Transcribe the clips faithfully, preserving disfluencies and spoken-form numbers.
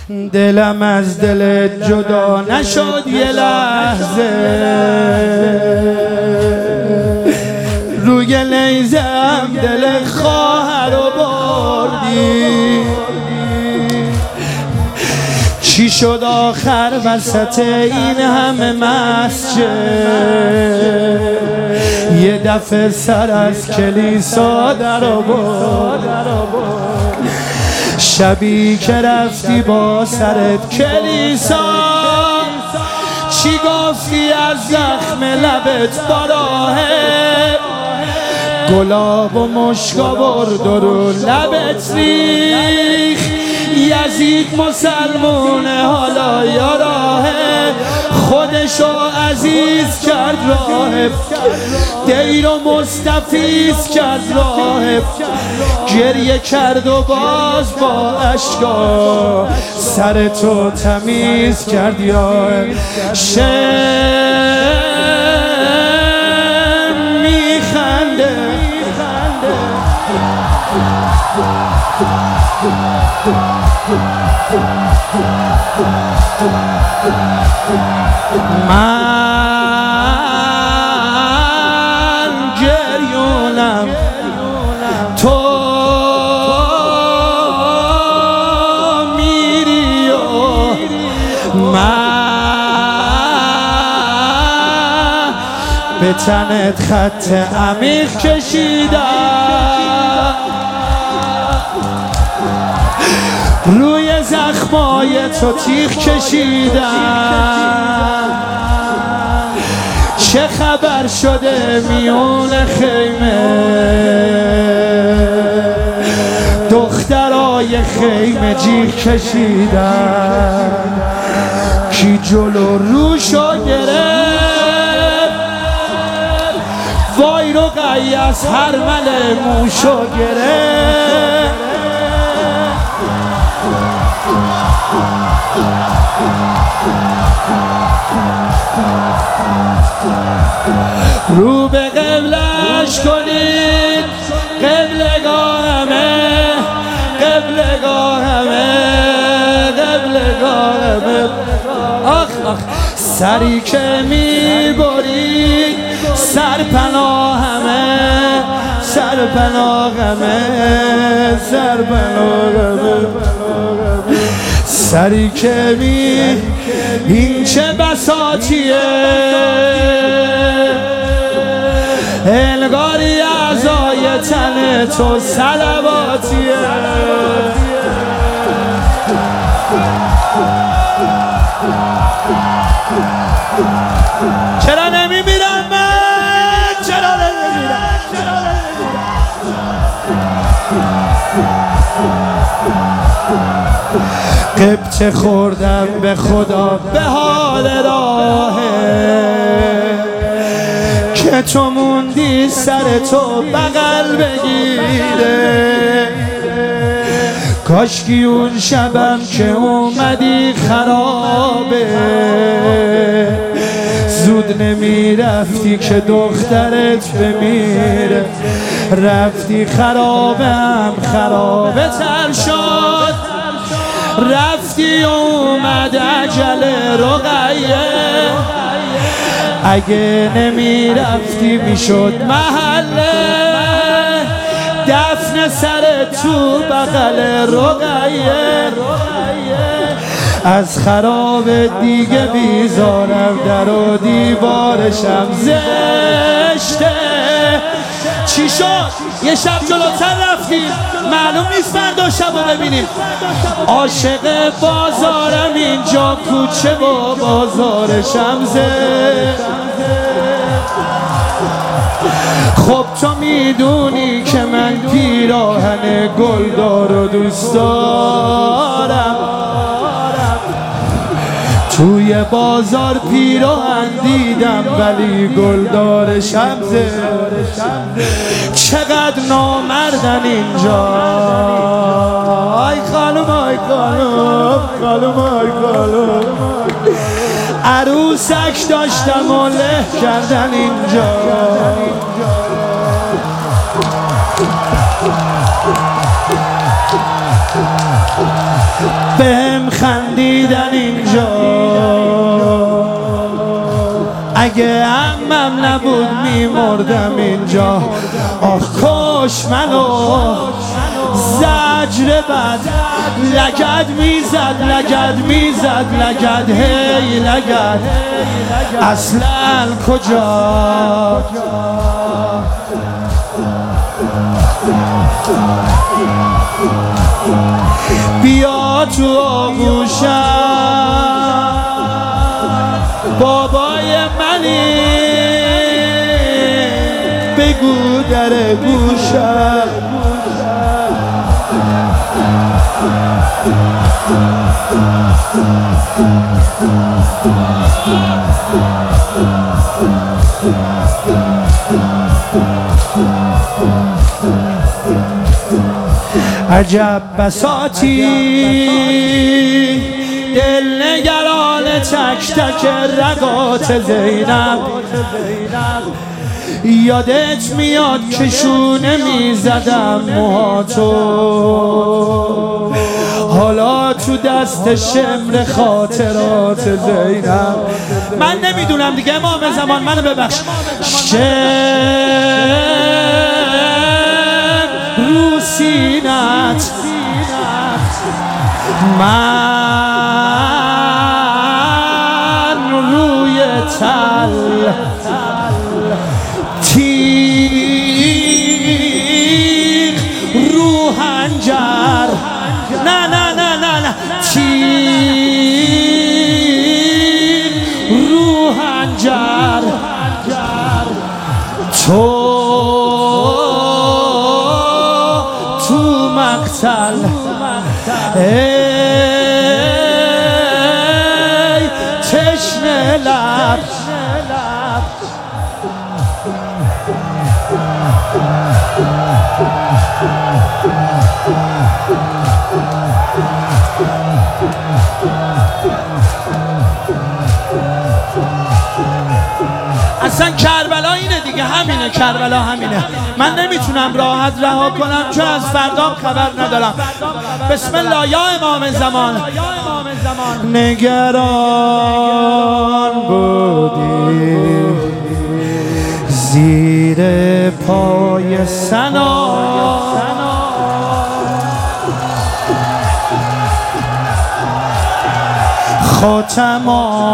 دلم از دلت جدا نشد یه لحظه، روی نیزم دل خواهر رو بردی. چی شد آخر وسط این همه مسجد، یه دفعه سر از کلیسا در آورد. شبی که رفتی با سرت کلیسا، چی گفتی از زخم لبت با راهب؟ گلاب و مشکا برد و رو لبت ریخ. یزید مسلمونه حالا یا راهب، خودشو عزیز کرد راهب، دیر و مستفیض کرد راهب. گریه کرد و باز با اشکا سر تو تمیز کرد یا شم میخنده. من گریونم تو میری و من به تنت خط عمیق کشیدم، روی زخمای تو تیغ کشیدم. چه خبر شده میون خیمه، دخترای خیمه جیغ کشیدن. کی جلو روشو گرفت، وای رو قیس هر مل موشو گرفت. رو به قبلش کنید، قبلگاهمه قبلگاهمه قبلگاهمه. آخ آخ سری که میبرید سرپناهمه سرپناهمه سرپناهمه. سری که می این چه بساطیه، انگاری اعضای تن تو صلواتیه. چرا نمیمیرم من؟ چرا نمیمیرم؟ قبطه خوردم به خدا به حال راهه، که تو موندی سر تو بغل بگیره. کاشکی اون شبم که اومدی خرابه، زود نمیرفتی که دخترت بمیره. رفتی خرابم خرابه تر شد، رفتی اومد عجل رقیه. اگه نمی رفتی میشد محله دفن سر تو بغل رقیه. از خراب دیگه بیزارم، در و دیوارشم زشته. چی شد؟ یه شب جلوتر رفتیم، معلوم نیست فردا شب رو ببینیم. عاشق بازارم اینجا کوچه و بازارشم زشته. خب تو میدونی که من پیراهن گلدار و دوست دارم، توی بازار پیراهن دیدم ولی گلدار شمزه. چقدر نامردن اینجا، آی خانم آی خانم خانم آی خانم. عروسک داشتم و له کردن اینجا. بهم خندیدن اینجا، اگه عمم نبود میمردم اینجا. آخ کش منو زجر بد، لگد میزد لگد میزد لگد، هی لگد اصلا کجا؟ بیا تو آغوشم بابای منی، بگو در گوشم عجب بساطی دل نگران تک تک رگات زینب، یادت میاد که شونه میزدم موهاتو، حالا تو دست شمر خاطرات زینب. من نمیدونم دیگه امام زمان منو ببخش، شمر رو سینت، من روی تل، تیغ رو هنجر، نه نه نه نه نه، تیغ رو هنجر، تو تو مقتل، ای تشنه لب، اصلا کربلا اینه دیگه، همینه کربلا همینه. من نمیتونم راحت رها کنم چون از فردام خبر ندارم. بسم الله یا امام زمان. نگران بودی زیر پای سنا، خاتم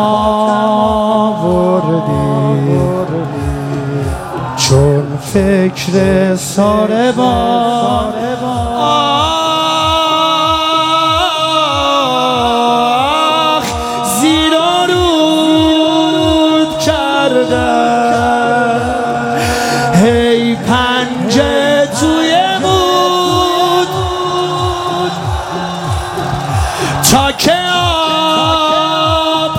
آوردی چون فکر ساربان، آخ زیر و رود کردن، هی پنجه توی مود تا که آب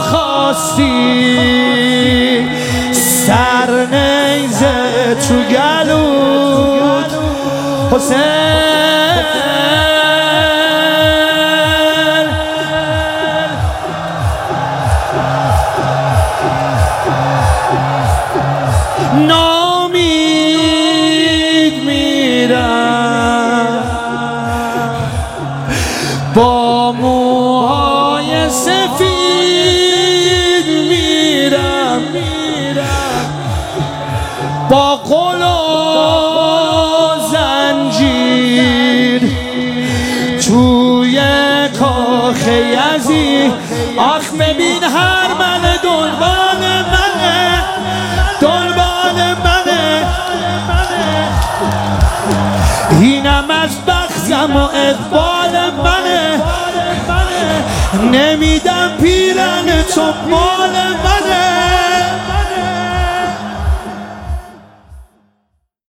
خواستی، سر نیزه تو گلود حسین، نامید میرم با موهای سفید، میرم با قل و زنجیر توی کاخ یزید. آخ ببین هر من دنبال منه، دنبال منه، اینم از بخزم و اقبال منه، نمیدم پیرن تو مال منه.